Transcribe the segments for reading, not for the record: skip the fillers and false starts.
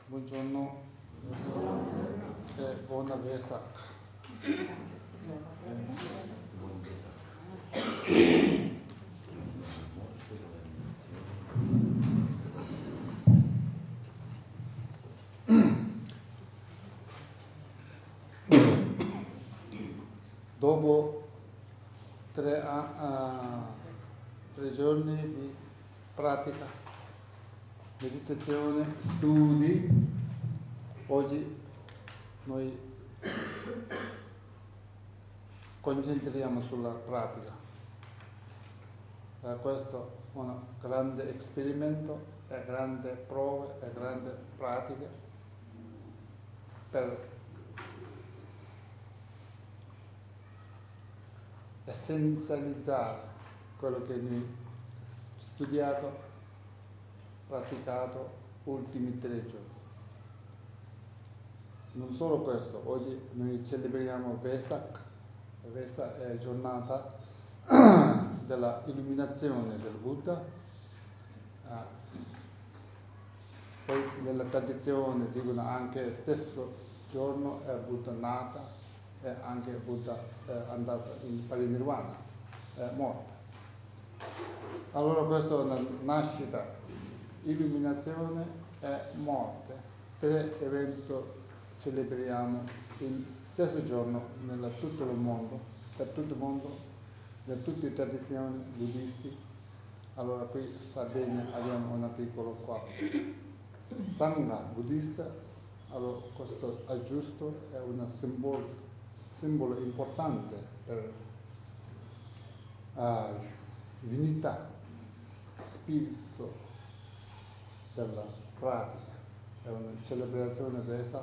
Buongiorno e buona Vesak. Dopo 3 giorni di pratica, meditazione, studi, oggi noi concentriamo sulla pratica. Questo è un grande esperimento, è grande prove, è grande pratica per essenzializzare quello che noi studiato, praticato ultimi 3 giorni. Non solo questo, oggi noi celebriamo Vesak. Vesak è giornata della illuminazione del Buddha. Poi nella tradizione dicono anche stesso giorno è Buddha nata e anche Buddha è andato in parinirvana, è morto. Allora questo è una nascita, illuminazione e morte. 3 eventi celebriamo il stesso giorno nel tutto il mondo, per tutto il mondo, per tutte le tradizioni buddiste. Allora qui in Sardegna abbiamo una piccola qua. Sangha buddista, allora questo è giusto, è un simbolo importante per l'unità, spirito della pratica. È una celebrazione Vesak,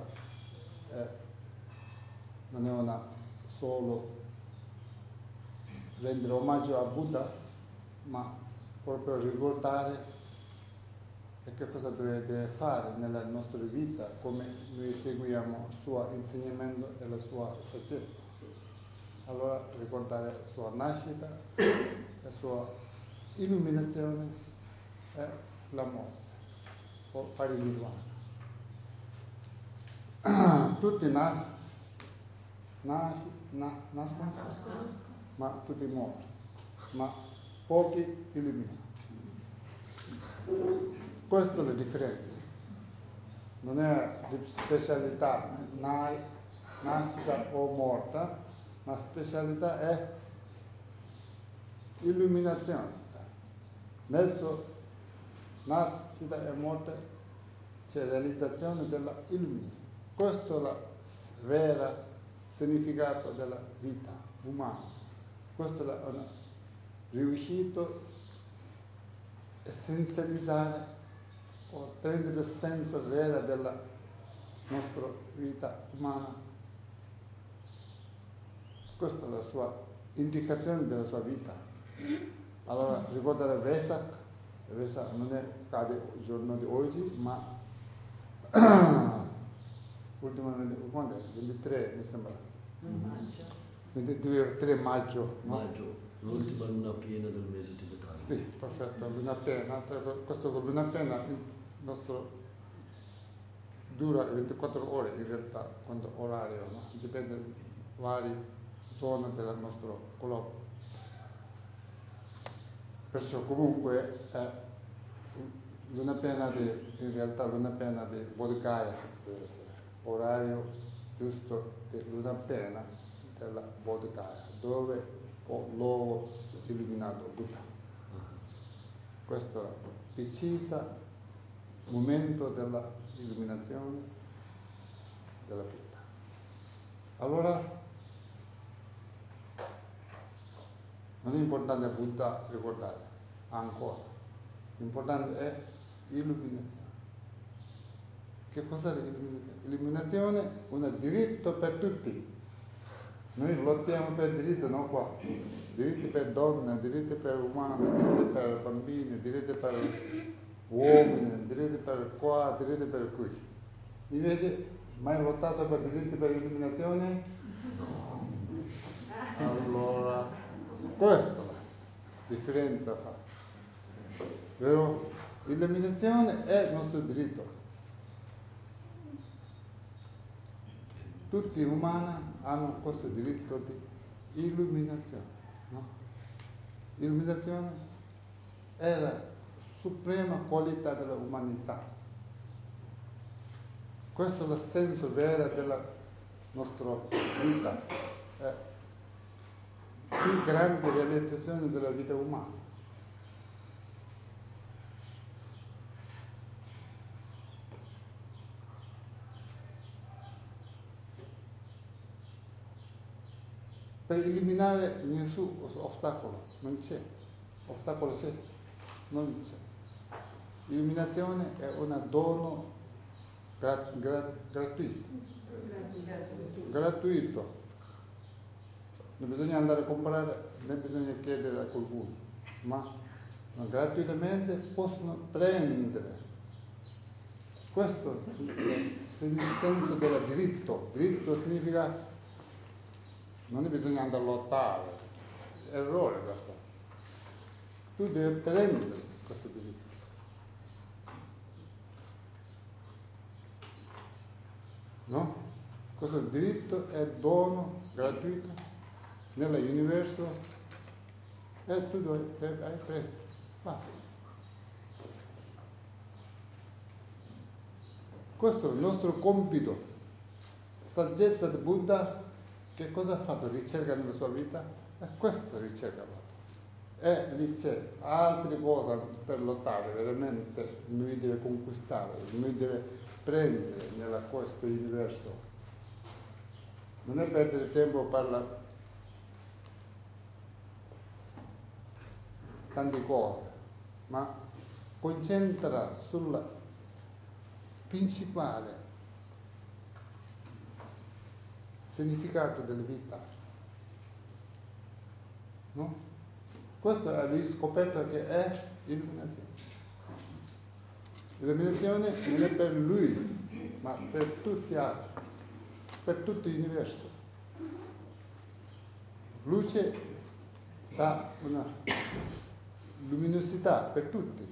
non è una solo rendere omaggio a Buddha, ma proprio ricordare che cosa deve fare nella nostra vita, come noi seguiamo il suo insegnamento e la sua saggezza. Allora ricordare la sua nascita, la sua illuminazione e la morte, o parinirvana. Tutti nascono, ma tutti muoiono, ma pochi illuminano. Questa è la differenza. Non è specialità nascita o morta, ma specialità è illuminazione. Mezzo nascita e morte c'è realizzazione della illuminazione. Questo è il vero significato della vita umana. Questo è riuscito a essenzializzare o prendere il senso vero della nostra vita umana. Questa è la sua indicazione della sua vita. Allora ricordare Vesak non è cade il giorno di oggi, ma ultimamente, quando è? 23 mi sembra. 23 maggio. No? Maggio, l'ultima luna piena del mese tibetano. Sì, perfetto, luna piena. Questo con luna piena il nostro dura 24 ore in realtà, quanto orario, no? Dipende da varie zone del nostro globo. Perciò comunque luna piena in realtà luna piena di Bodhgaya deve essere orario giusto di luna piena della Bodhgaya, dove ho l'uovo illuminato Buddha. Questo è il preciso momento della illuminazione della vita. Allora non è importante Buddha ricordare ancora, l'importante è illuminazione. Che cos'è l'illuminazione? L'illuminazione è un diritto per tutti. Noi lottiamo per diritto, no qua. Diritti per donne, diritti per umani, diritti per bambini, diritti per uomini, diritti per qua, diritti per qui. Invece, mai lottato per diritti per l'illuminazione? No. Allora, questa è la differenza fa. Vero? L'illuminazione è il nostro diritto. tutti gli umani hanno questo diritto di illuminazione. No? Illuminazione è la suprema qualità dell'umanità. Questo è il senso vero della nostra vita, è la più grande realizzazione della vita umana. Per eliminare nessun ostacolo, non c'è. Ostacolo c'è, non c'è. L'illuminazione è un dono gratuito. Gratuito. Non bisogna andare a comprare, né bisogna chiedere a qualcuno, ma gratuitamente possono prendere. Questo è il senso del diritto. Diritto significa non bisogna andare a lottare, è errore questo. Tu devi prendere questo diritto. No? Questo diritto è dono gratuito nell'universo e tu hai preso. Basta. Questo è il nostro compito. Saggezza del Buddha, che cosa ha fatto? Ricerca nella sua vita? E questo ricerca. E lì c'è altre cose per lottare, veramente lui deve conquistare, lui deve prendere nella questo universo. Non è perdere tempo per tante cose, ma concentra sul principale significato della vita. No? Questo è riscoperto che è illuminazione. L'illuminazione non è per lui, ma per tutti gli altri, per tutto l'universo. Luce dà una luminosità per tutti.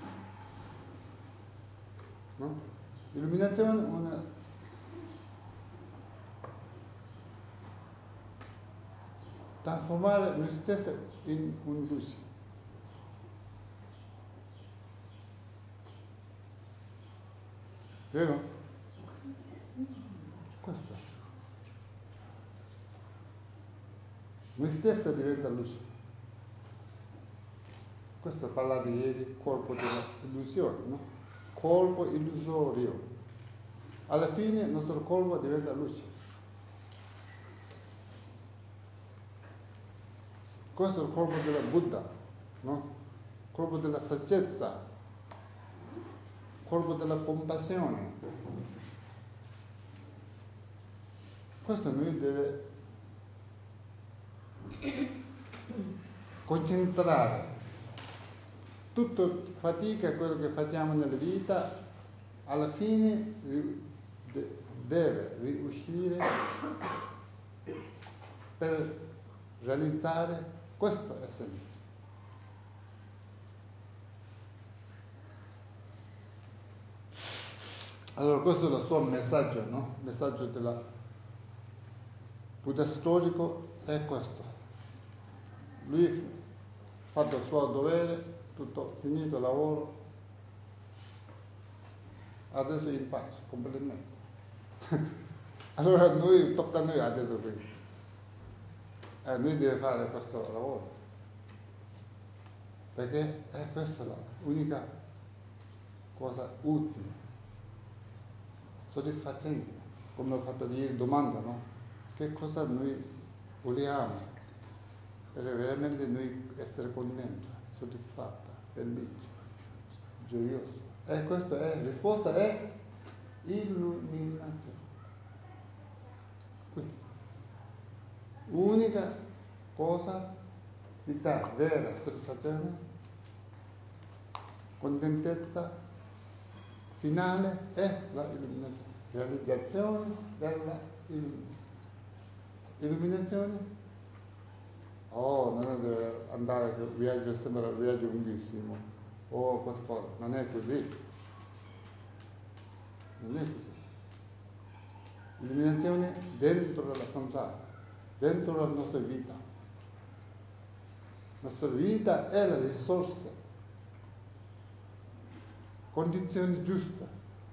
No? Illuminazione è una trasformare noi stessi in una luce. Vero? Questo. Noi stessi diventa luce. Questo parlava ieri, colpo dell'illusione, no? Colpo illusorio. Alla fine il nostro colpo diventa luce. Questo è il colpo della Buddha, no? Il colpo della saggezza, il colpo della compassione. Questo noi deve concentrare. Tutta fatica, quello che facciamo nella vita, alla fine deve riuscire per realizzare questo essenza. Allora questo è il suo messaggio, no? Il messaggio del Buddha storico è questo. Lui ha fatto il suo dovere, tutto finito il lavoro, adesso è in pace, completamente. Allora tocca a noi adesso qui. Noi dobbiamo fare questo lavoro. Perché è questa l'unica cosa utile, soddisfacente, come ho fatto ieri domanda, no? Che cosa noi vogliamo per veramente noi essere contenti, soddisfatti, felici, gioiosi. E questa è, la risposta è illuminazione. Quindi, unica cosa ti dà vera soddisfazione, contentezza finale è la illuminazione, realizzazione della illuminazione. Illuminazione? Oh, non deve andare, il viaggio sembra un viaggio lunghissimo, qualcosa, non è così. Non è così. Illuminazione dentro la samsara, dentro la nostra vita. La nostra vita è la risorsa, condizione giusta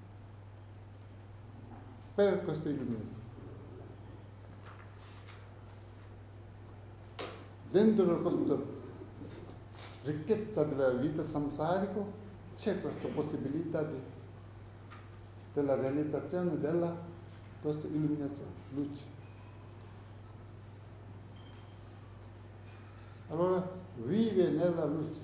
per questa illuminazione. Dentro questa ricchezza della vita samsarica c'è questa possibilità della realizzazione della questa illuminazione, luce. Allora vive nella luce,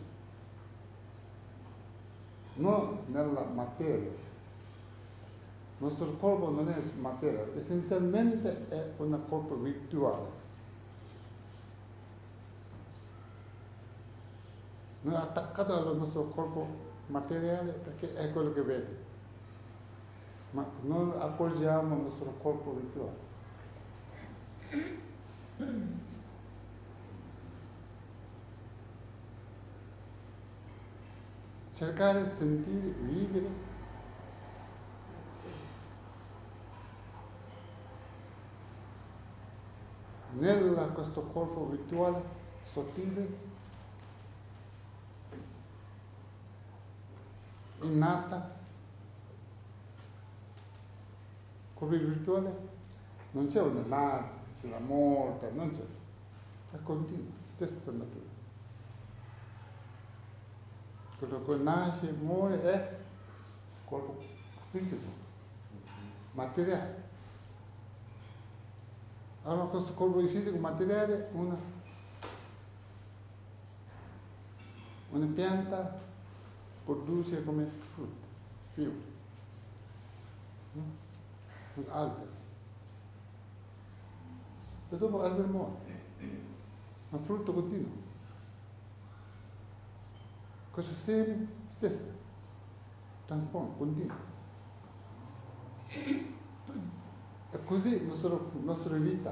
non nella materia. Il nostro corpo non è materia, essenzialmente è un corpo virtuale. Noi è attaccato al nostro corpo materiale perché è quello che vede, ma non accorgiamo il nostro corpo virtuale. Cercare di sentire, vivere nella questo corpo virtuale sottile, innata, corpo virtuale, non c'è una nascita, c'è la morte, non c'è, è continua, stessa natura. Quello che nasce e muore è corpo fisico, materiale. Allora questo corpo fisico materiale, una pianta produce come frutto, fiori, un albero. E dopo l'albero muore, ma frutto continuo. Questo seme stesso, trasforma, continua. E così la nostra vita.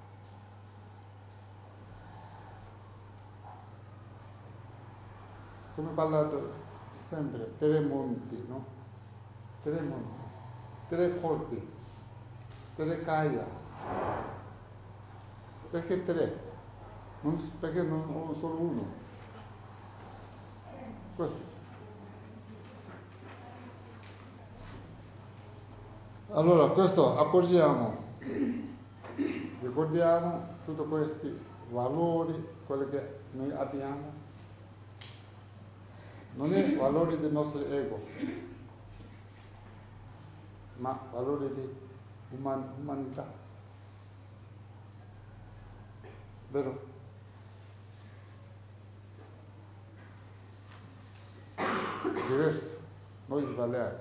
Come ho parlato sempre, 3 monti, no? 3 monti, 3 corpi, 3 kaya. Perché 3? Perché non ho solo uno? Questo. Allora, questo accorgiamo, ricordiamo tutti questi valori, quelli che noi abbiamo. Non è valori del nostro ego, ma valori di umanità. Vero? Diverso, noi sbagliamo.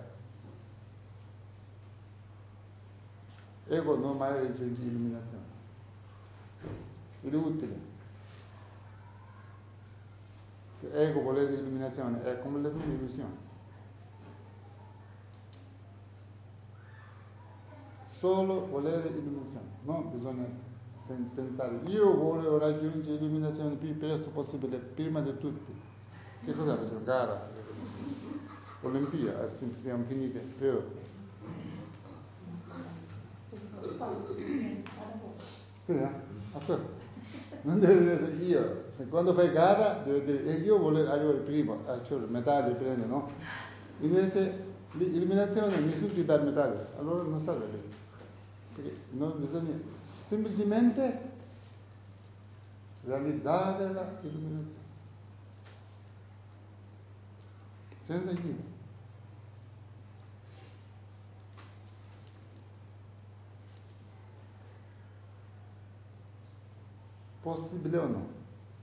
Ego non mai raggiunge illuminazione. È utile. Se ego vuole illuminazione è come l'illusione. Solo volere illuminazione, non bisogna pensare io voglio raggiungere l'illuminazione il più presto possibile, prima di tutti. Che cosa facciamo? Gara, Olimpiadi, siamo finiti, vero? Sì, a questo. Non deve dire io, quando fai gara deve dire io voglio arrivare prima, cioè medaglie prende, no? Invece l'illuminazione nessuno ti dà medaglie, allora non serve lì. Perché non bisogna semplicemente realizzare la illuminazione. Senza io. Possibile o no?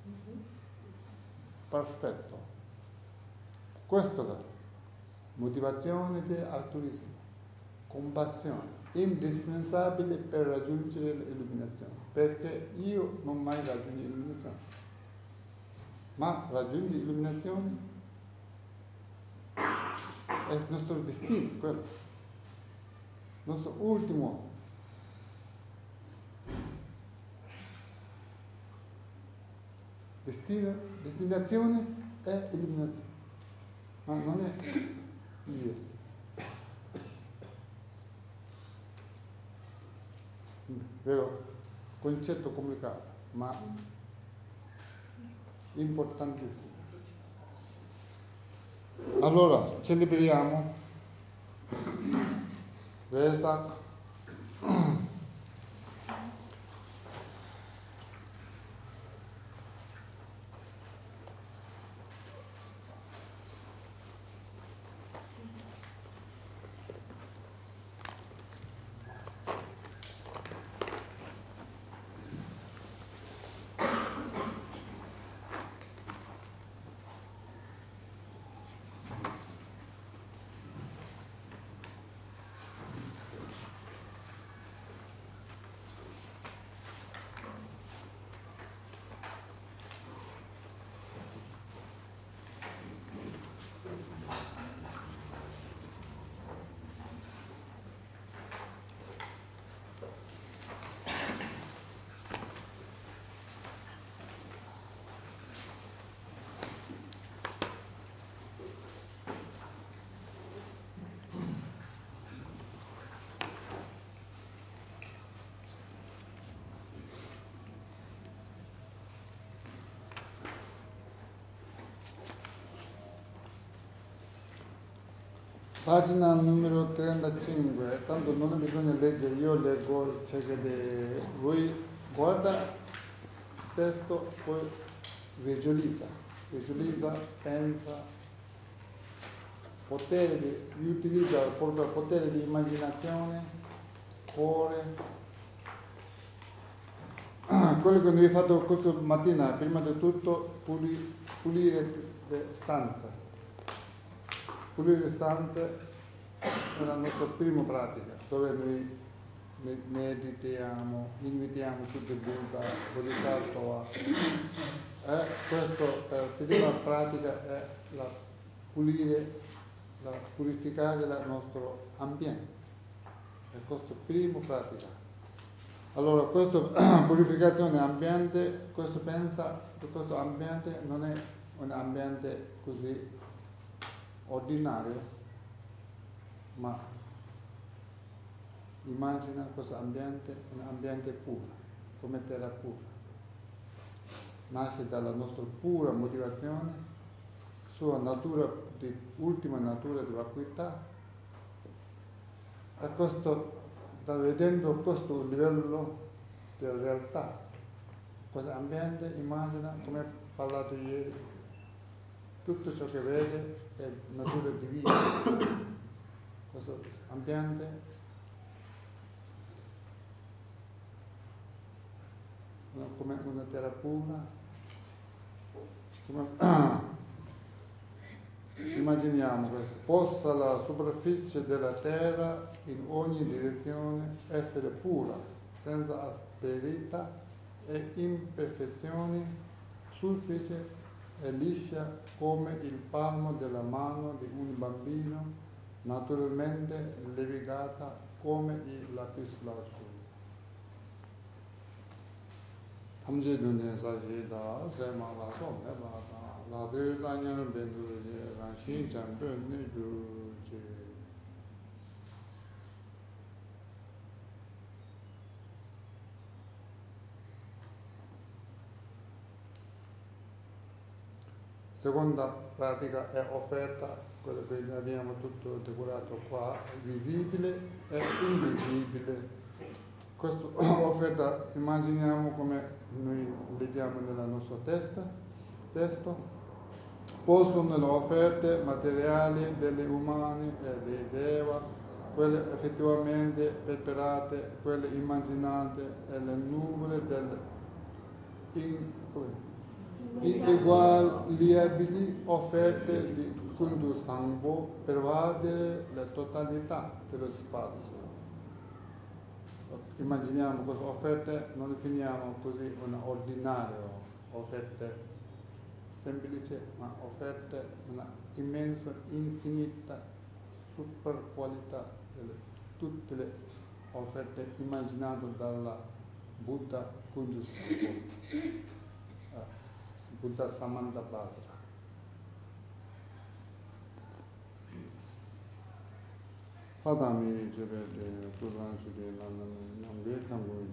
Perfetto. Questa è la motivazione di altruismo, compassione, indispensabile per raggiungere l'illuminazione, perché io non mai raggiungo l'illuminazione, ma raggiungere l'illuminazione è il nostro destino, quello, il nostro ultimo. Destinazione è illuminazione, ma non è io. vero? Concetto complicato, ma importantissimo. Allora, celebriamo Vesak. Pagina numero 35, tanto non bisogna leggere, io leggo, cioè che voi guarda il testo, poi visualizza, pensa, utilizza il proprio potere di immaginazione, cuore. Quello che noi abbiamo fatto questa mattina, prima di tutto, pulire le stanze. Pulire le stanze è la nostra prima pratica, dove noi meditiamo, invitiamo tutti i Buddha, Bodhisattva. Questa prima pratica è purificare il nostro ambiente. È questa prima pratica. Allora, questa purificazione ambiente, questo pensa che questo ambiente non è un ambiente così ordinario, ma immagina questo ambiente, un ambiente puro, come terra pura. Nasce dalla nostra pura motivazione, sua natura, ultima natura di vacuità. E questo, vedendo questo livello di realtà, questo ambiente, immagina, come ho parlato ieri, tutto ciò che vede è natura divina. Questo ambiente come una terra pura, immaginiamo questo, possa la superficie della terra in ogni direzione essere pura, senza asperità e imperfezioni, suffice e liscia come il palmo della mano di un bambino, naturalmente levigata come il lapislazzuli. 탐지 눈에 사실다 세마라서 매바다 라들 다니는 벤두르제 라신 잠변네 주제 Seconda pratica è offerta, quello che abbiamo tutto decorato qua, visibile e invisibile. Questa offerta immaginiamo come noi leggiamo nel nostro testo. Possono le offerte materiali degli umani e dei Deva, quelle effettivamente preparate, quelle immaginate e le nuvole delle ineguagliabili offerte di Kundu Sangbo pervadere la totalità dello spazio. Immaginiamo queste offerte, non le finiamo così un ordinario, offerte semplici, ma offerte una immensa, infinita super qualità delle tutte le offerte immaginate dalla Buddha Kundu Sangbo. Buddha Samantapatra. Padami Jebede, Kulanchu de Nambe Tango,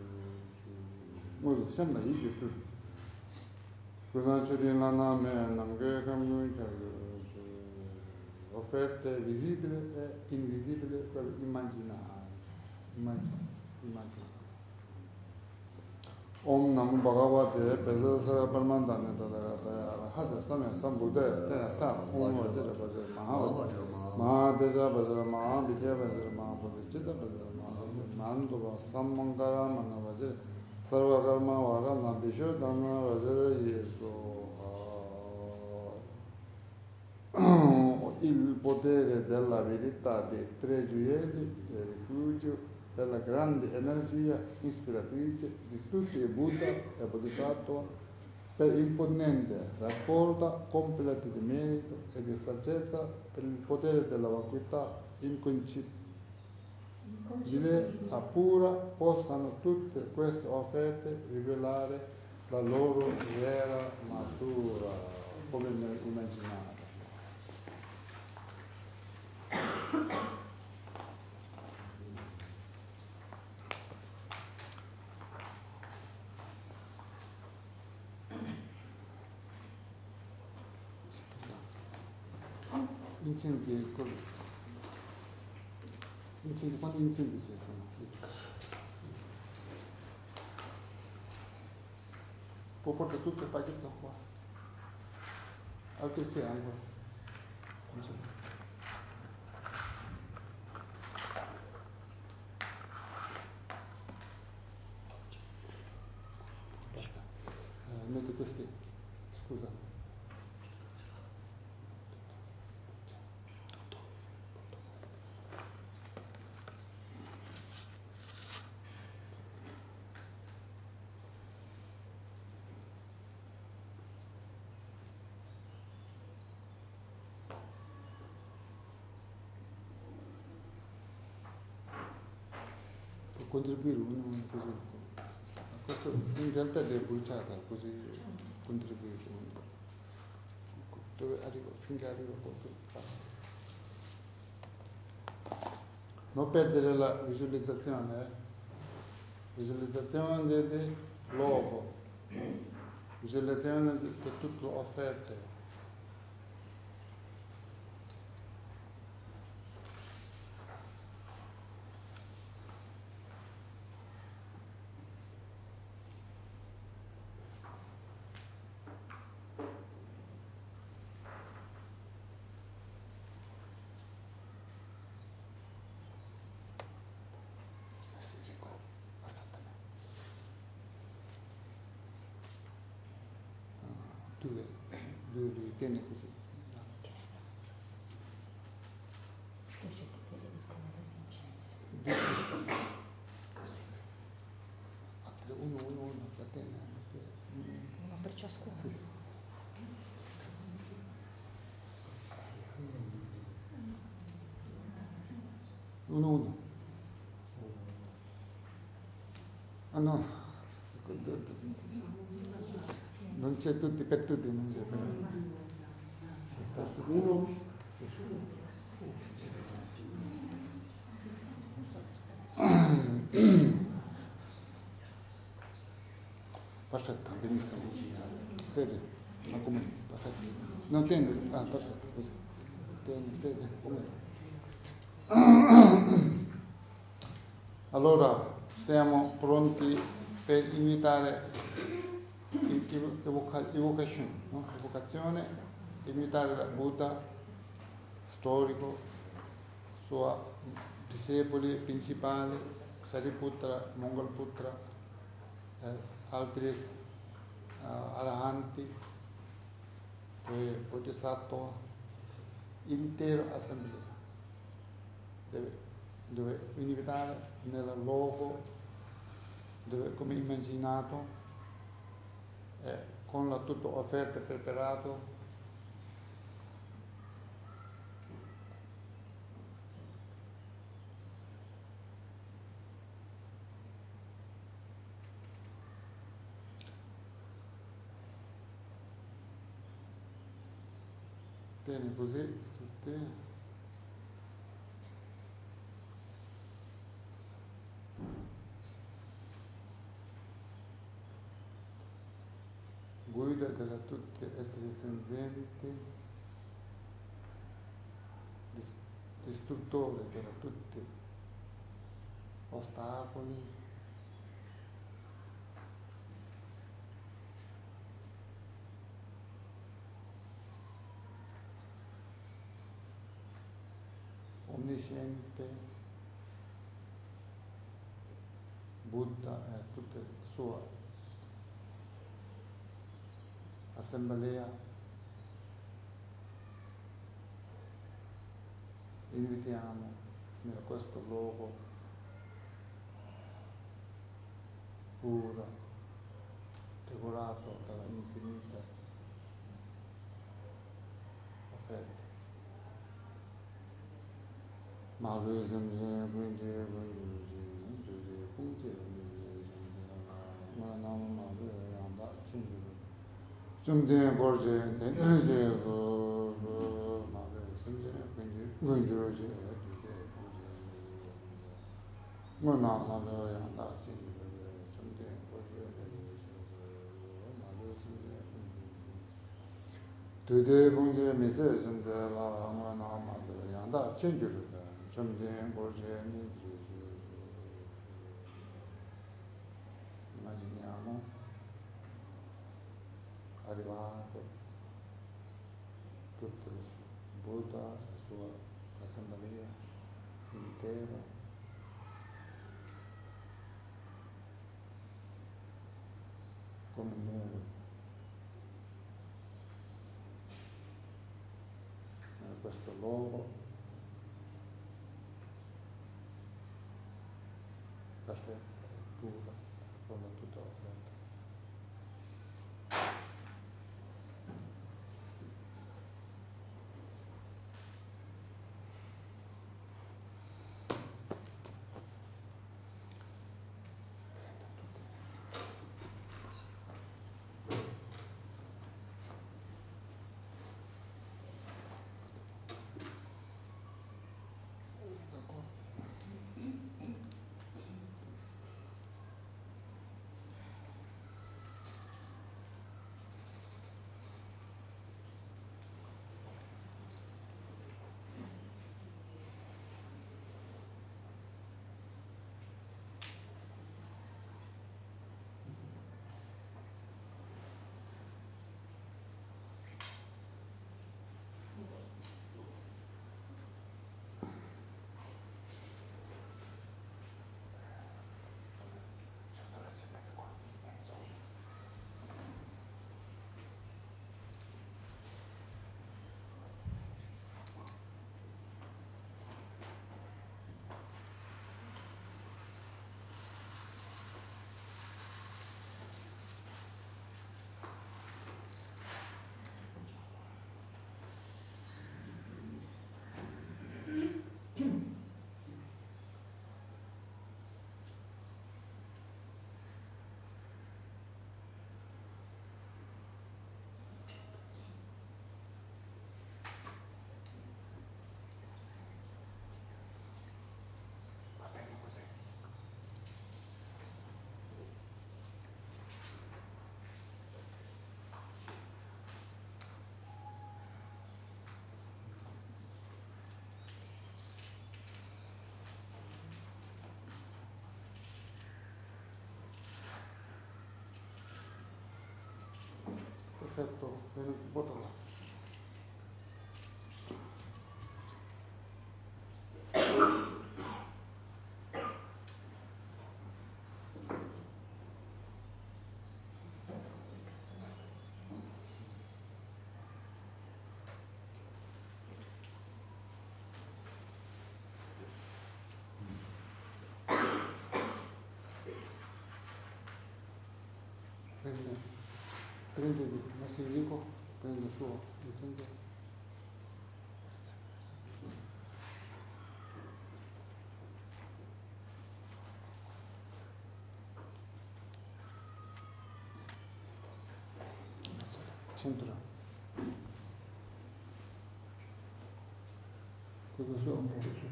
Moses sembra Egypt. Kulanchu de Naname, Namge Tango, offerte visibili e invisibili, quello immaginare. Immaginare. Om Namo Bhagavate Pesasara Parmandane Tadagata Hada Samya Sambuddha Tena Om Vajra Vajra Maha Deja Vajra Maha Vidya Vajra Maha Bodhicitta Vajra Maha Mandava Sammangara Mana Vajra Sarva Karma Vara Nabisho Dhamma Vajra Yeso il potere della verità dei tre gioielli è rifugio della grande energia ispiratrice di tutti i Buddha e Bodhisattva per imponente raccolta completa di merito e di saggezza per il potere della vacuità inconcepibile a pura possano tutte queste offerte rivelare la loro vera natura come immaginate. Incendi, quanti incendi ci sono qui? Può portare tutto il pacchetto qua. Altri c'è ancora. Non c'è. Basta. Metti questi. Scusa. Contribuire uno così. Questo in realtà è bruciata, così contribuire uno. Dove arrivo? Finché arrivo posso fare. Non perdere la visualizzazione, visualizzazione del logo, visualizzazione di tutte le offerte. Due, tieni così. Invece che te devi tenere l'incenso. Così. Altre uno, va bene. Uno per ciascuno. Sì. Uno. Ah no. Non c'è tutti per tutti, non c'è per Uno. Perfetto, benissimo. Sedi, ma come? Perfetto. Non tendi, perfetto, così. Tieni, sedi, come? Allora, siamo pronti per imitare evocazione, imitare il Buddha storico, suoi discepoli principali, Sariputra, Mongolputra, altri arahanti, poi Bodhisattva, intera assemblea. Dove invitare nel luogo dove come immaginato con la tutta offerta preparato bene così tutti guida della tutti esseri senzienti, distruttore per tutti ostacoli, onnisciente, Buddha e tutta la sua assemblea, invitiamo in questo luogo puro, decorato dalla infinita offerta. Ma lui semplice quindi Jumden Borje, Enje, Mare, Semje, Gunjuroje, Mona, Mala, Yanda, Jumden Borje, Mare, Semje, Tude Bunje, Mise, Jumde, La, Mona, Mala, Yanda, Jumden Borje, immaginiamo arrivato tutto il Buddha, la sua assemblea intera, come nuvole, in questo luogo perfetto e puro, con la tutta offerta. Va bene così. Perfetto, bene, buttala. Prende il Massimilico, prende il suo licenza. Centro. Questo è un po' su.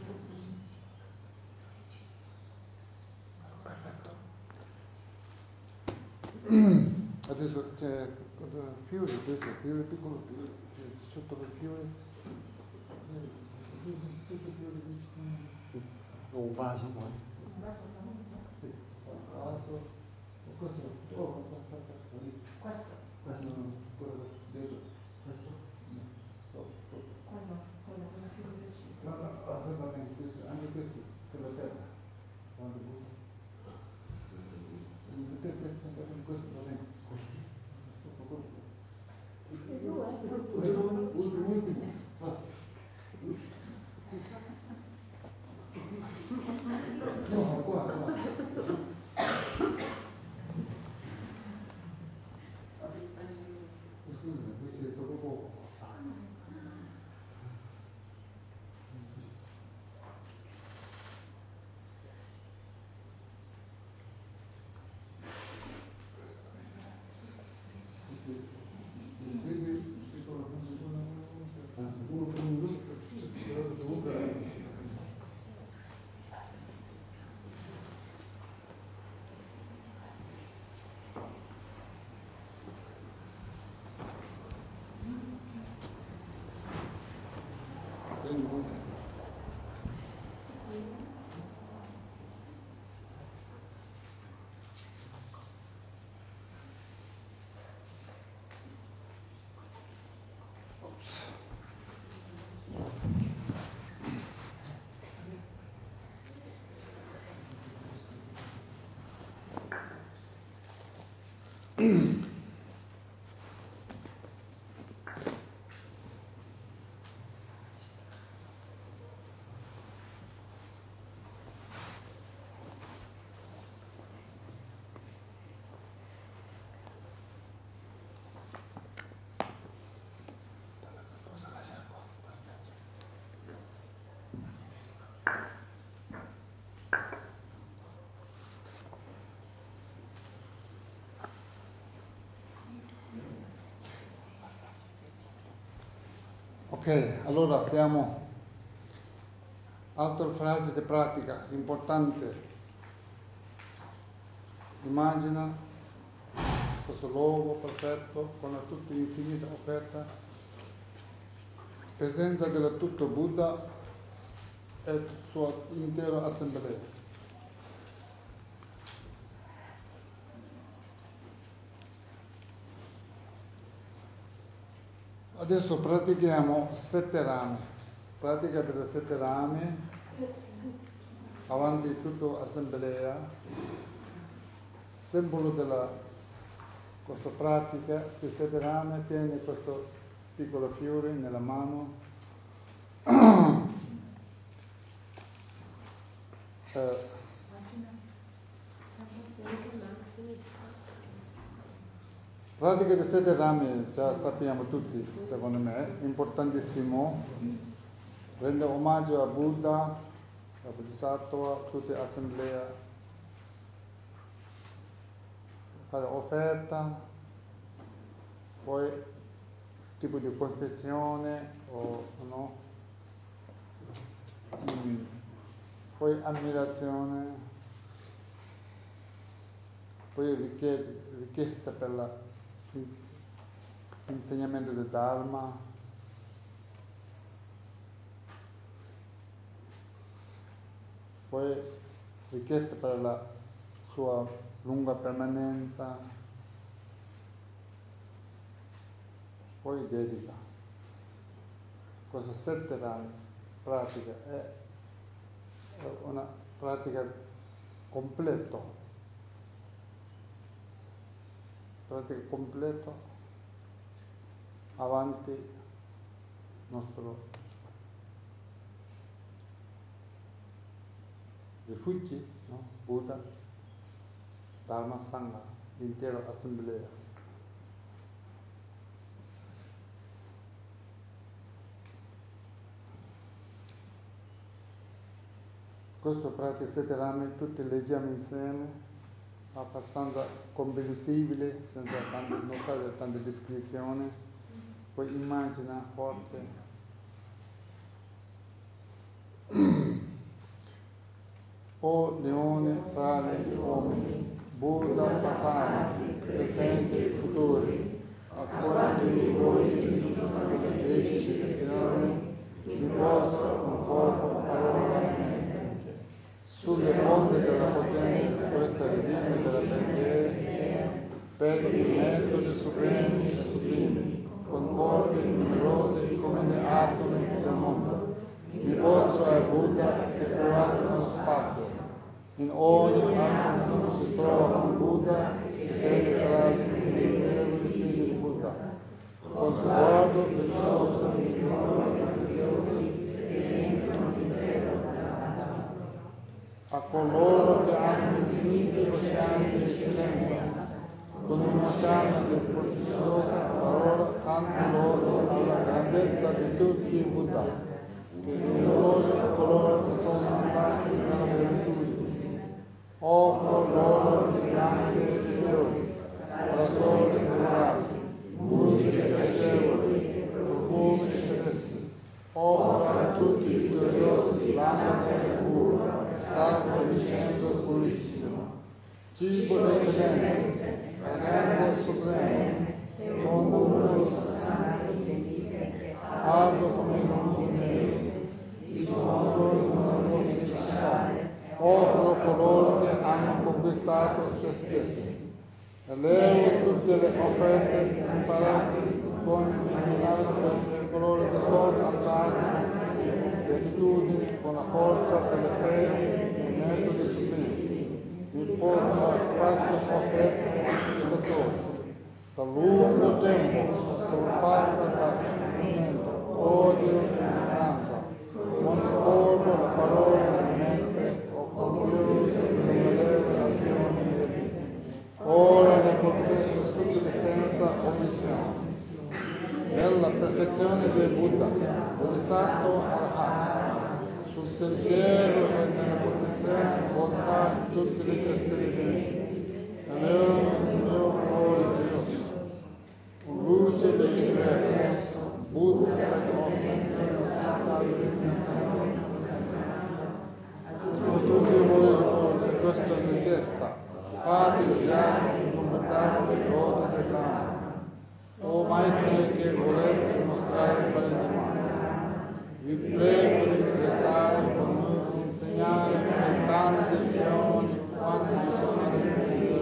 Perfetto. Adesso c'è fiori, questo è fiore piccolo, fiore, c'è sotto il fiore. Un vaso poi. Un vaso famiglia? Sì, un vaso. Questo, aspetta, Questo? questo, quello dietro. Questo? No, sotto. Quello con la figura del cibo. No, no, assolutamente, questo, anche questo, sulla terra. Quando butta. Questo va bene. Questi? Tutti e due? Ultimo. No, qua. Scusami, qui c'è troppo poco. Ok, allora siamo. Altra frase di pratica importante. Immagina questo luogo perfetto con la tutta infinita offerta, presenza del tutto Buddha e sua intera assemblea. Adesso pratichiamo 7 rami. Pratica delle 7 rami, avanti tutta assemblea, simbolo della questa pratica di 7 rami, tieni questo piccolo fiore nella mano. Pratica di 7 rami, già sappiamo tutti, secondo me, importantissimo. Rende omaggio a Buddha, a Bodhisattva, tutta l'assemblea. Fare offerta, poi tipo di confessione o no? Poi ammirazione, poi richiesta per l'insegnamento del Dharma, poi richiesta per la sua lunga permanenza, poi dedica. Questa 7 rami pratica è una pratica completa. Pratica completa avanti nostro rifugi, no? Buddha, Dharma, Sangha, l'intera assemblea. Questo pratica 7 rami, tutti leggiamo insieme, abbastanza comprensibile, senza non fare tante descrizioni, poi immagina forte. O leone fra gli uomini, Buddha passanti, presenti e futuri, a quanti di voi esistono le 10 lezioni, vi posto un corpo, parola e mente. Sulle onde della potenza di questa resina della preghiera, per i metodi supremi e sublimi, con corpi numerosi come gli atomi del mondo, vi posto al Buddha che è provato nello spazio. In ogni atomo si trova un Buddha, si segue tra gli innumerevoli figli di Buddha, con sguardo virtuoso di a coloro che hanno infiniti oceani di eccellenza, con un oceano di prodigiosa parola tanto loro alla grandezza di tutti i Buddha, che numerosi coloro che sono andati nella beatitudine. Offro loro giganti e fiori, rasori colorati, musiche piacevoli, profumi celesti. Offro a tutti i gloriosi lampade puro, sacro incenso purissimo, cibo d'eccellenza, fragranze supreme, con numerose sostanze, alto come l'uomo nero, si fondono nella vostra offro coloro che hanno conquistato se stessi. Elevo tutte le offerte imparate con il colore che sono andati di attitudini con la forza delle fedi e i metodi sublimi. Mi faccio offerte esplicatori. Da lungo tempo sorfatta da movimento, odio e ignoranza. Ogni corpo, la parola, la mente, compiute innumerevoli azioni e vite. Ora le confesso tutte senza omissione. Nella perfezione del Buddha, Bodhisattva Arahant, sul sentiero e nella posizione volontà di tutti gli esseri viventi, nel mio cuore Dio, luce dell'universo, Buddha e tutti voi ricordi questa richiesta, fate già incommentabili lode del Dhamma. O maestri che volete dimostrare parentemente, vi prego di restare con noi, insegnare per tanti milioni quanti sono le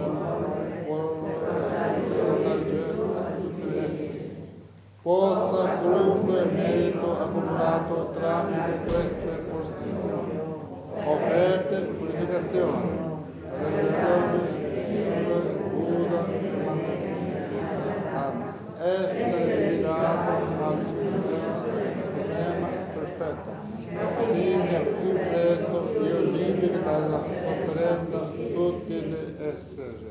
tutti gli esseri. Possa fruto il merito accumulato tramite queste posizioni, offerte purificazioni, rivelatori, Buddha e Manessa. Essere dedicato all'intelligenza suprema perfetta, affinché al più presto io liberi dalla sofferenza tutti gli esseri.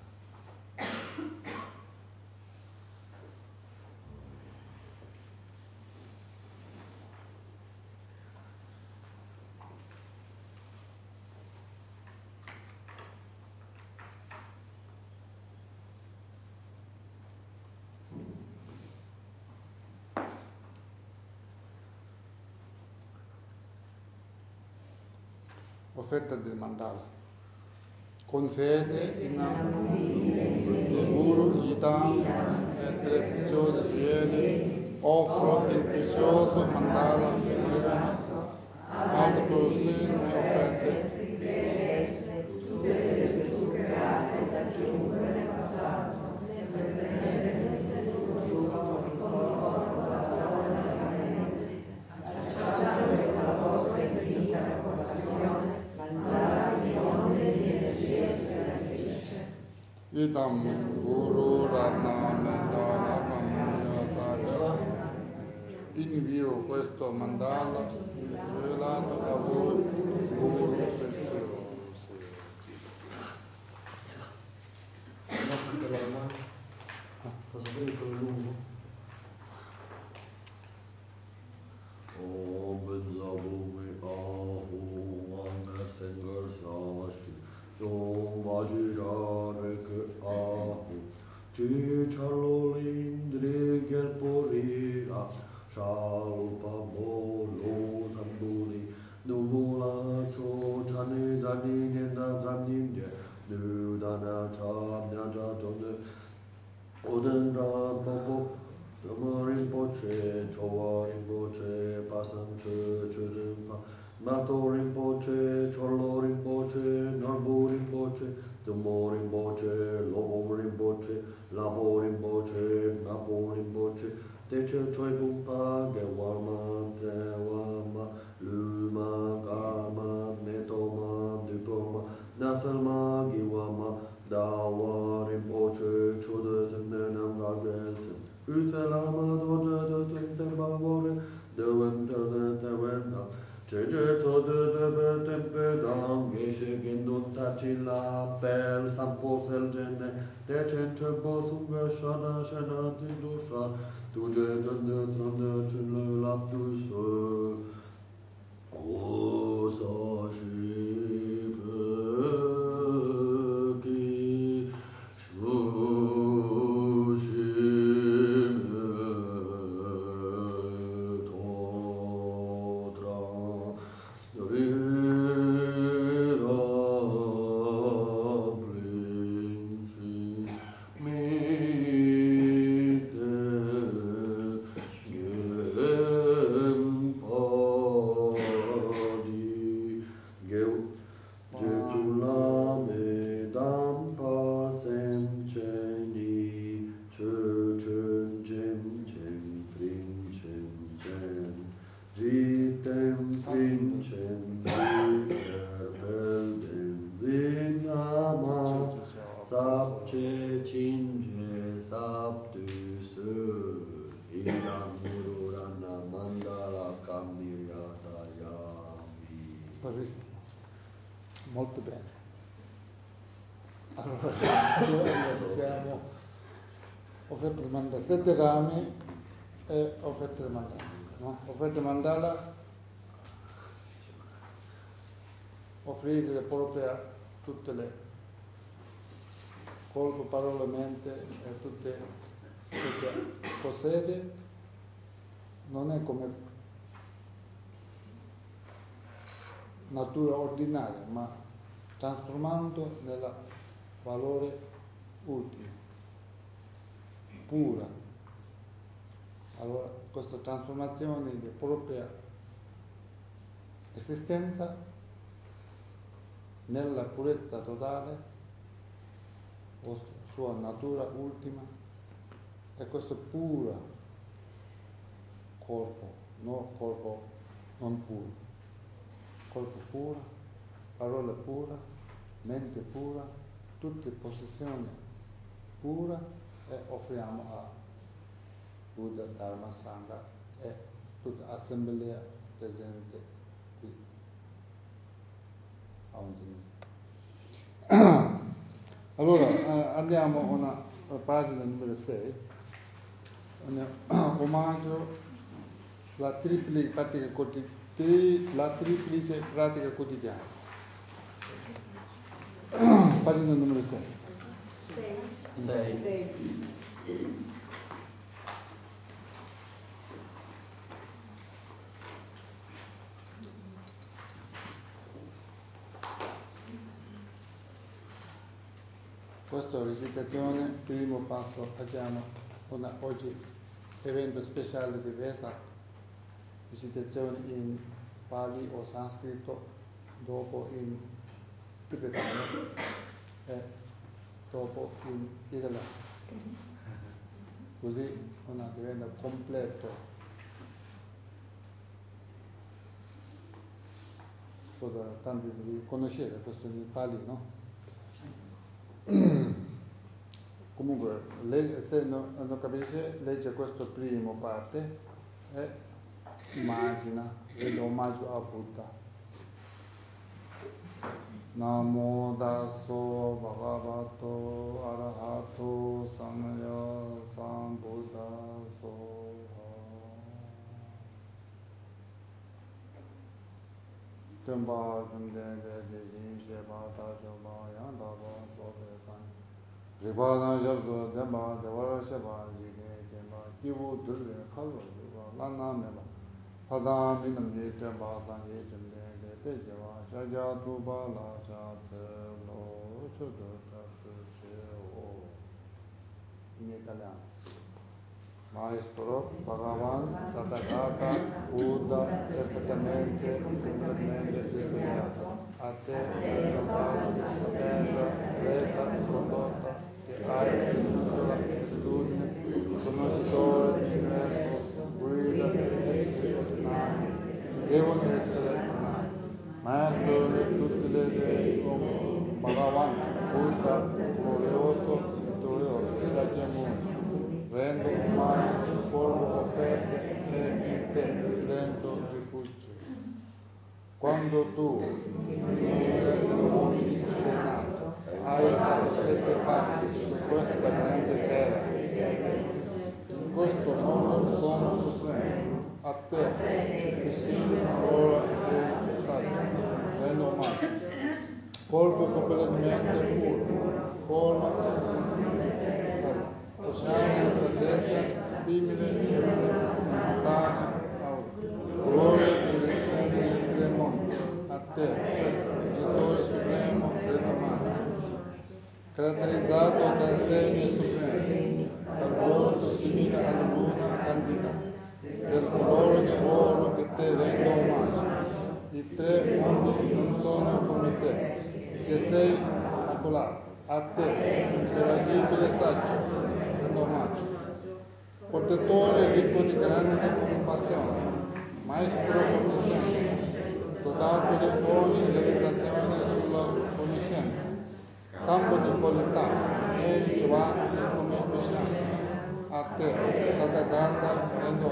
Offerta del mandala. Con fede in il Guru, gli Dham e 3 preziosi gioielli, offro il prezioso mandala supremo, alto prosino e offerte. Tutte le virtù create da chiunque nel passato, nel presente, nel futuro, con il corpo, la parola e la mente, accettate con la vostra infinita compassione, mandate di onde di energia spiratrice. Idam Guru Ratna Mendana Kamanyataya. Invio questo mandala rivelato a voi, Guru prezioso. Cosa vuoi con il lungo? Om Benzabumi Ahu Wanda Sengar Sashi Yom Vajirarek Ahu Chi Chalolindri Gelpurira Shalupa Bolo Sambuli Nubula Cho Chani Dani Nenda Zamnimje Nudana Sam Chöpa Nato Rinpoche, Chorlo Rinpoche, Narbo Rinpoche, Tumbo Rinpoche, Lobo Rinpoche, Labo Rinpoche, Napo Rinpoche, Teche Choi Bumpa, Gewama, Trewama, Luma, Gama, Netoma, Diploma, Nasalma, Giwama, Dawa Rinpoche, Choda Zendenam Gargelsen, Utelama, Doda, Tintembavore, Dewenta, Cece tode debe tempe dam, geshe gendun tacilla pel, sampo sel gene, tece tempo sunga shana shana tindusha, tuje jende trande cille laptus, o sa shi peki, shu shi me totra, Jitem vincem viper benzin ama sapce cinge saptus idam mururana mandala kammirata yami. Bravissimo, molto bene. Allora, siamo offerte mandala, 7 rami e offerte mandala. No? Offerte mandala, offrire proprio tutte le corpo, parola, mente e tutte possiede, non è come natura ordinaria, ma trasformando nel valore ultimo, pura. Allora, questa trasformazione di propria esistenza nella purezza totale, o sua natura ultima, e questo pura corpo, no corpo non puro, corpo puro, parola pura, mente pura, tutte possessioni pura, e offriamo a Buddha, Dharma, Sangha e tutta assemblea presente qui a Ontinini. Allora, andiamo a una pagina numero 6, omaggio la triplice pratica quotidiana. Pagina numero 6. 6. Questa recitazione, primo passo, facciamo oggi evento speciale di Vesak, recitazione in Pali o Sanscrito, dopo in tibetano e dopo in italiano. Così diventa completo. Tanti di conoscere questo in Pali, no? Comunque, se non capisce, legge questo primo parte e immagina, rende omaggio a Buddha. Namo Dasso Bhagavato Arahato Samaya Sambuddha Soha. Temba Tumdende Dejin Sheba Tajoba Yandaba Sobe San Ribana Jabdo Demba Devara Sheba Jige Temba Kivu Durve Khalva Juba Lana Meba Pada Minam Ye Temba San Ye Tumdende Pejava Shaja Tuba La Sha Tselo Chodo Tasu Sheo in italiano. Maestro, Bhagavan, Tathagata, Buddha, perfettamente, completamente risvegliato. A te è lodato, sapienza, retta, condotta, che hai tenuto la attitudine, conoscitore dell'universo, guida degli esseri nati, devono essere nati. Maestro di tutte le dei uomini, Bhagavan, Buddha, glorioso, vittorioso, Sakyamuni. Rendo omaggio sul polvo offerto e in te rendo rifugio. Quando tu, Signore dell'uomini, sei nato, hai dato 7 passi su questa grande terra. In questo mondo sono supremo. A te, che sei ora giusto saggio, rendo omaggio. Corpo completamente puro, forma oceano di saggezza, simile montagna, gloria che discende nel tre mondi, a te, Creatore Supremo, rendo omaggio. Caratterizzato da segni supremi, dal volto simile alla luna candida, del colore di oro che te rendo omaggio. I tre mondi non sono come te, che sei immacolato. A te, incoragibile saggio, rendo omaggio. Portatore ricco di grande compassione, maestro onnisciente, dotato di ogni realizzazione sulla conoscenza, campo di qualità, meriti vasti come oceani. A te, Tathagata, rendo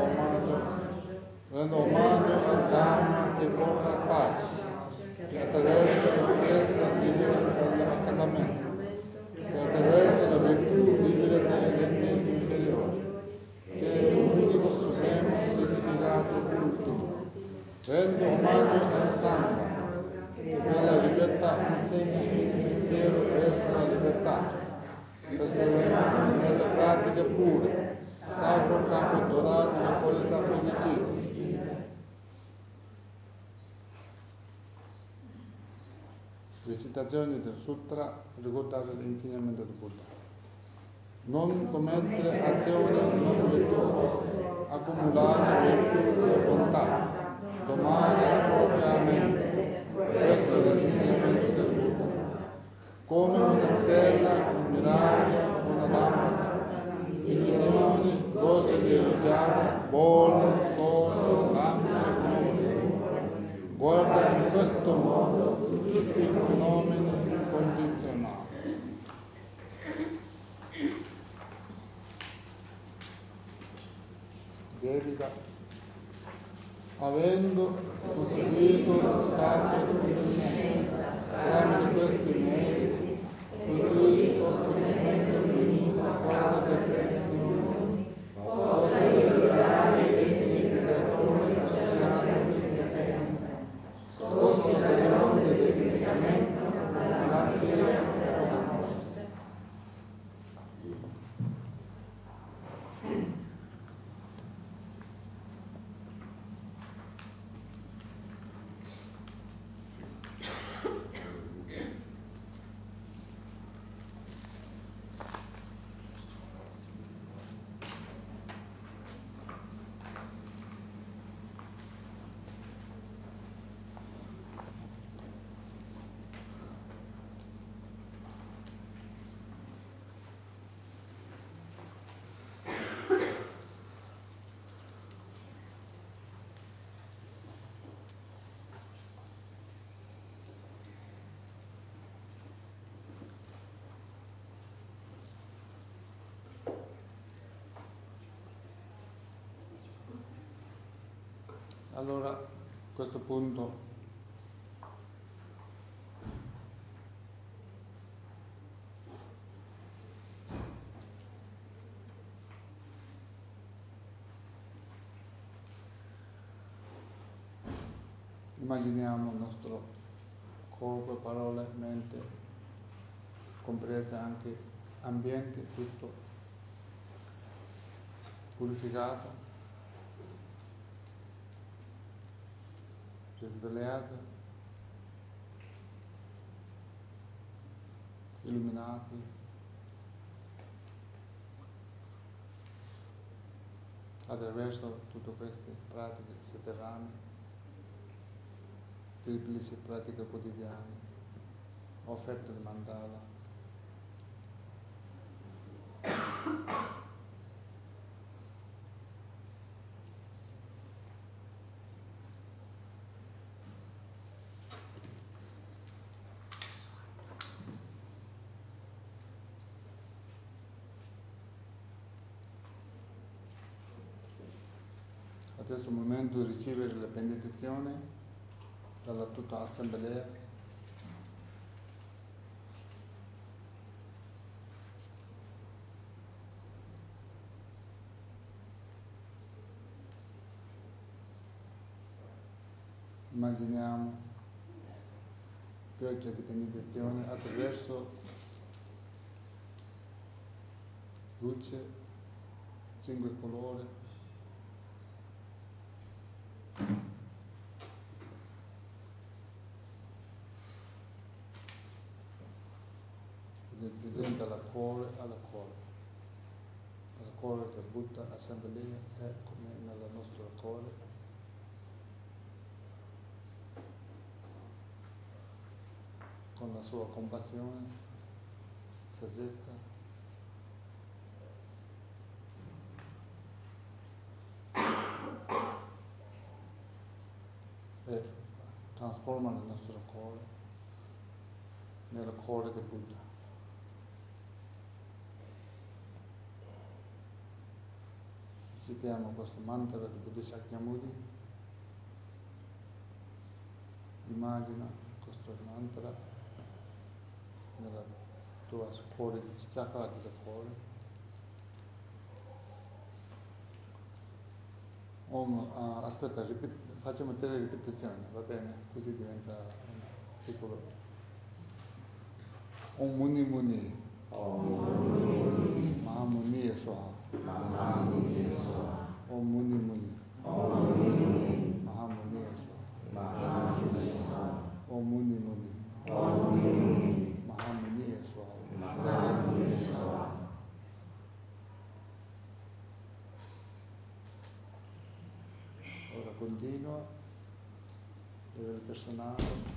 omaggio al Dhamma che porta pace, che attraversa la purezza libera dall'accadamento, che attraversa la virtù libera dai regni inferiori, che è l'unico supremo significato ultimo. Rendo omaggio al Sangha, che della libertà insegna il sentiero verso la libertà, perseverando nelle pratiche pure, sacro campo dorato di qualità positiva. Recitazioni del Sutra riguardano l'insegnamento del Buddha. Non commettere azioni non virtuose, accumulare virtù e bontà, domare la propria mente. Questo è l'insegnamento del Buddha. Come una stella, un miraggio, una lampada, illusioni, gocce di rugiada, bolle, sole, lampe, nuvole. Guarda in questo modo tutti i fenomeni condizionali. Dedica. Avendo costruito lo stato di coscienza tramite questi meriti, così ho ottenuto finito questa perfezione, posso liberare essi creatori oceani di essenza, sotto le onde dell'infinito, la terra della morte. Allora, a questo punto immaginiamo il nostro corpo, parole, mente, comprese anche ambiente, tutto purificato, risvegliato, illuminati. Attraverso tutte queste pratiche sotterranee, triplici pratiche quotidiane, offerte di mandala, adesso è il momento di ricevere la benedizione dalla tutta assemblea. Immaginiamo pioggia di benedizione attraverso luce, 5 colori, benedizione dalla cuore alla cuore, dal cuore del Buddha assemblea è come nel nostro cuore. Con la sua compassione, saggezza e trasforma il nostro cuore nel cuore del Buddha. Citiamo questo mantra di Buddha Shakyamuni. Immagina questo mantra nella tua cuore, chakra del cuore. Aspetta, facciamo 3 ripetizioni, va bene? Così diventa un piccolo. Om Muni Muni. Maha Muni e Swaha. Om Muni Muni. Maha Muni e Swaha. Om Muni Muni. Maha Muni e Swaha. Ora continua a livello personale.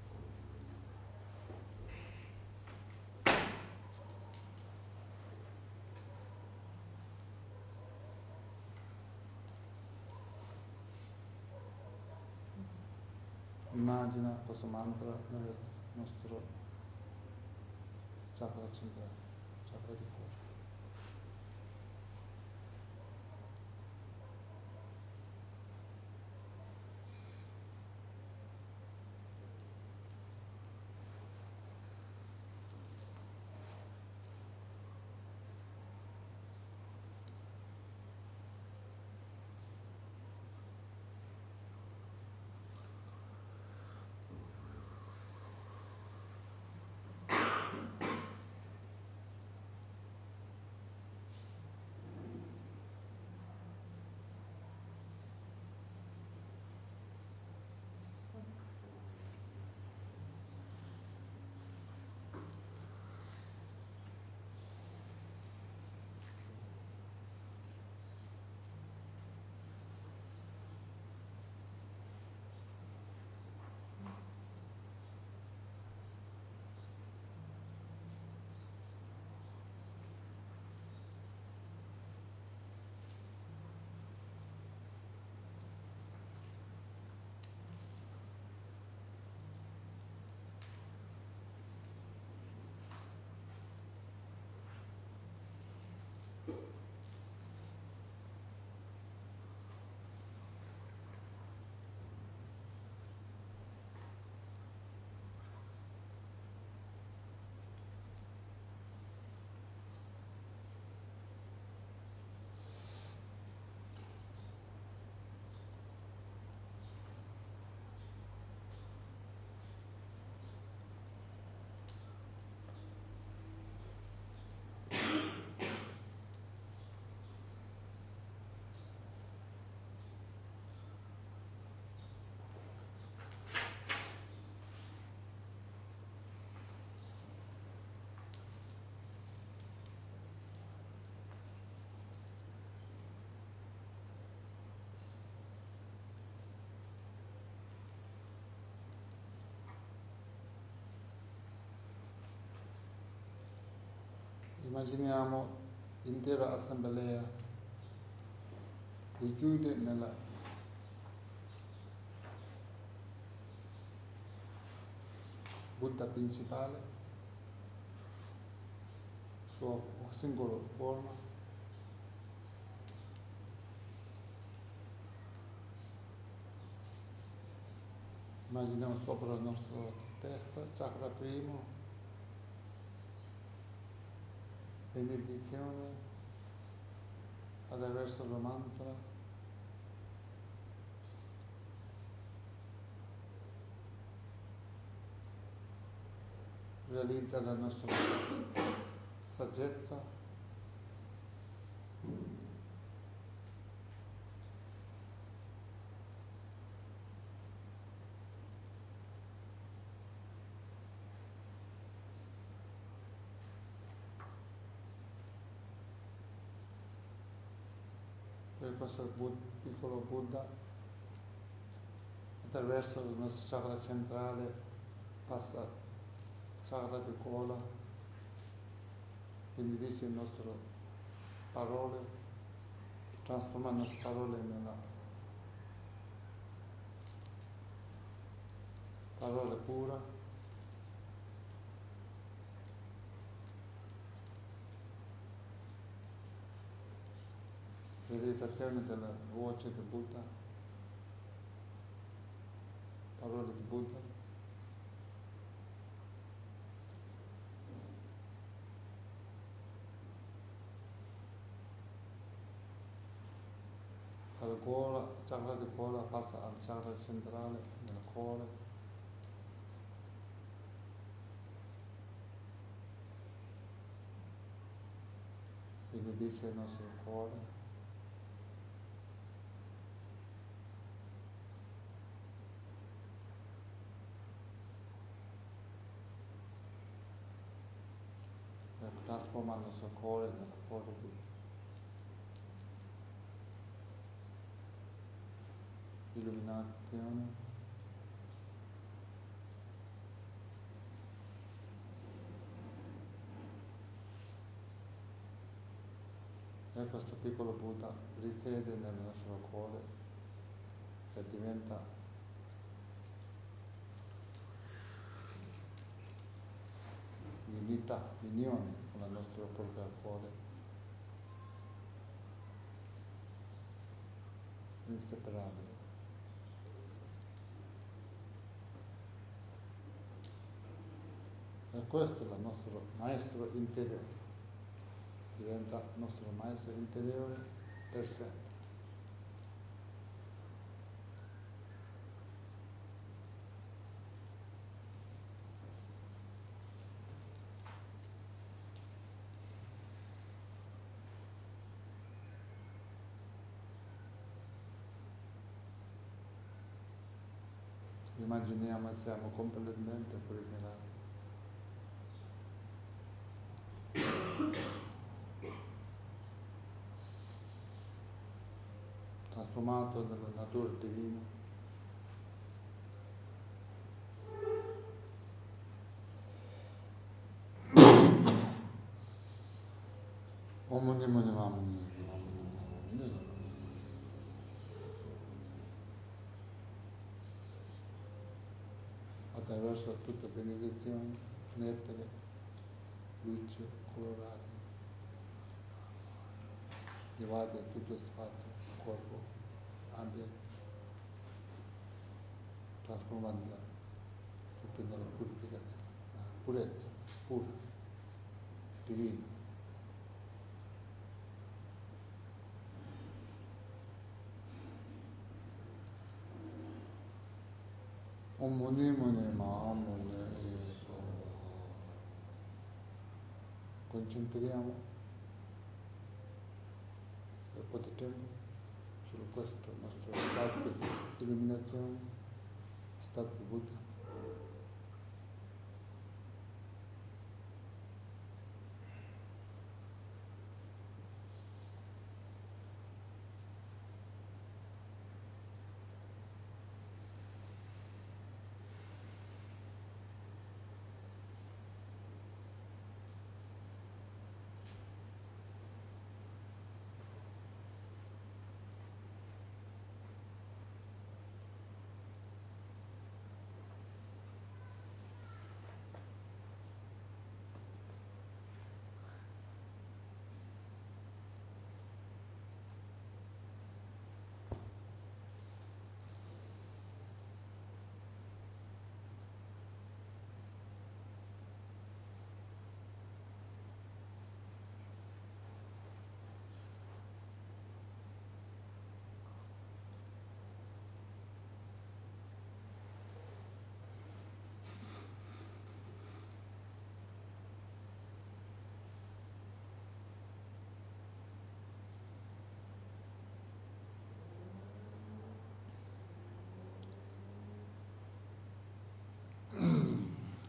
Immagina questo mantra nel nostro chakra centrale, chakra di cuore. Immaginiamo l'intera assemblea che chiude nella Buddha principale, sua singola forma. Immaginiamo sopra la nostra testa, chakra primo, benedizione attraverso il mantra, realizza la nostra saggezza, per questo piccolo Buddha attraverso il nostro chakra centrale passa al chakra di gola, benedice le nostre parole, trasforma le nostre parole nella parola pura, realizzazione della voce di Buddha, parole di Buddha. Dalla gola, il chakra di gola passa al chakra centrale del cuore, benedice il nostro cuore. Per trasformare il nostro cuore nella cuore di illuminazione. E questo piccolo Buddha risiede nel nostro cuore e diventa unità, unione con il nostro proprio cuore, inseparabile. E questo è il nostro maestro interiore, diventa il nostro maestro interiore per sempre. Immaginiamo siamo completamente purificati, trasformato nella natura divina. Attraverso tutte le benedizioni, nettare, luce, colorati, invade tutto lo spazio, corpo, ambiente, trasformandola tutto nella purificazione, purezza, pura, divina. Om Mani Mani Mahamuni Swaha. Concentriamo per un po' di tempo su questo nostro stato di illuminazione, stato di Buddha.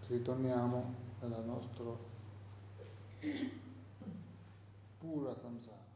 ritorniamo nella nostra pura samsara.